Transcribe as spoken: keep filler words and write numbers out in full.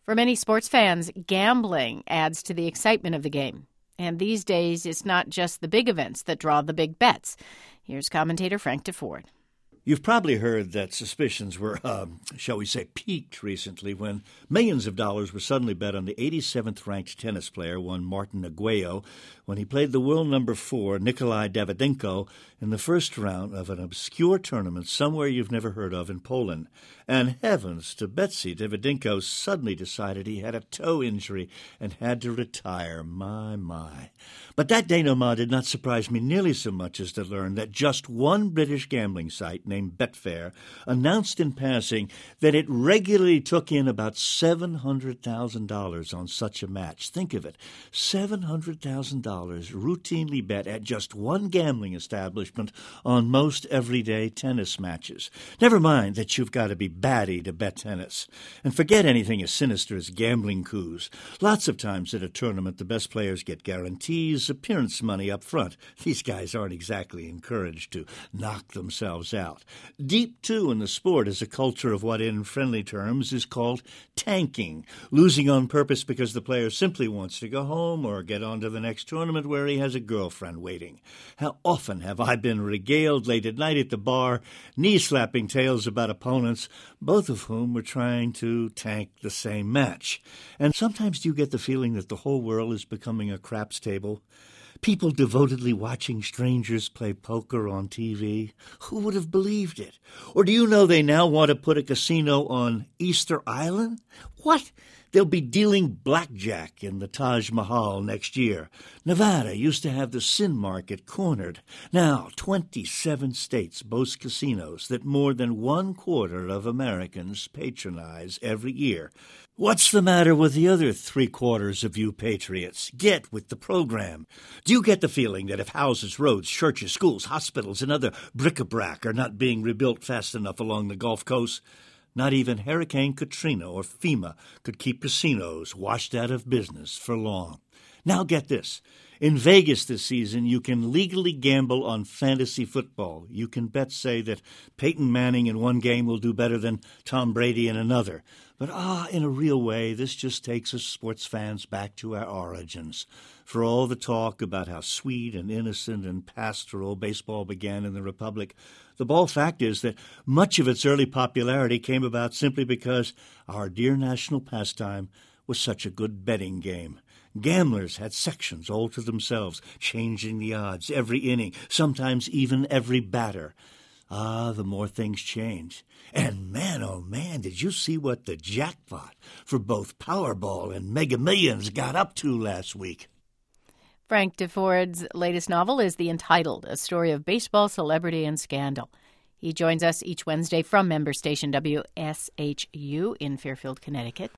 For many sports fans, gambling adds to the excitement of the game. And these days, it's not just the big events that draw the big bets. Here's commentator Frank DeFord. You've probably heard that suspicions were, uh, shall we say, piqued recently when millions of dollars were suddenly bet on the eighty-seventh ranked tennis player, one Martin Aguayo, when he played the world number four, Nikolai Davydenko, in the first round of an obscure tournament somewhere you've never heard of in Poland. And heavens to Betsy, Davydenko suddenly decided he had a toe injury and had to retire. My, my. But that denouement did not surprise me nearly so much as to learn that just one British gambling site named Betfair announced in passing that it regularly took in about seven hundred thousand dollars on such a match. Think of it, seven hundred thousand dollars routinely bet at just one gambling establishment on most everyday tennis matches. Never mind that you've got to be batty to bet tennis. And forget anything as sinister as gambling coups. Lots of times at a tournament, the best players get guarantees, appearance money up front. These guys aren't exactly encouraged to knock themselves out. Deep, too, in the sport is a culture of what in friendly terms is called tanking, losing on purpose because the player simply wants to go home or get on to the next tournament where he has a girlfriend waiting. How often have I been regaled late at night at the bar, knee-slapping tales about opponents, both of whom were trying to tank the same match. And sometimes do you get the feeling that the whole world is becoming a craps table? People devotedly watching strangers play poker on T V? Who would have believed it? Or do you know they now want to put a casino on Easter Island? What? They'll be dealing blackjack in the Taj Mahal next year. Nevada used to have the sin market cornered. Now, twenty-seven states boast casinos that more than one quarter of Americans patronize every year. What's the matter with the other three-quarters of you patriots? Get with the program. Do you get the feeling that if houses, roads, churches, schools, hospitals, and other bric-a-brac are not being rebuilt fast enough along the Gulf Coast, not even Hurricane Katrina or FEMA could keep casinos washed out of business for long? Now get this. In Vegas this season, you can legally gamble on fantasy football. You can bet, say, that Peyton Manning in one game will do better than Tom Brady in another. But, ah, in a real way, this just takes us sports fans back to our origins. For all the talk about how sweet and innocent and pastoral baseball began in the Republic, the bald fact is that much of its early popularity came about simply because our dear national pastime was such a good betting game. Gamblers had sections all to themselves, changing the odds every inning, sometimes even every batter. Ah, the more things change. And man, oh man, did you see what the jackpot for both Powerball and Mega Millions got up to last week? Frank DeFord's latest novel is The Entitled, a story of baseball, celebrity, and scandal. He joins us each Wednesday from member station W S H U in Fairfield, Connecticut.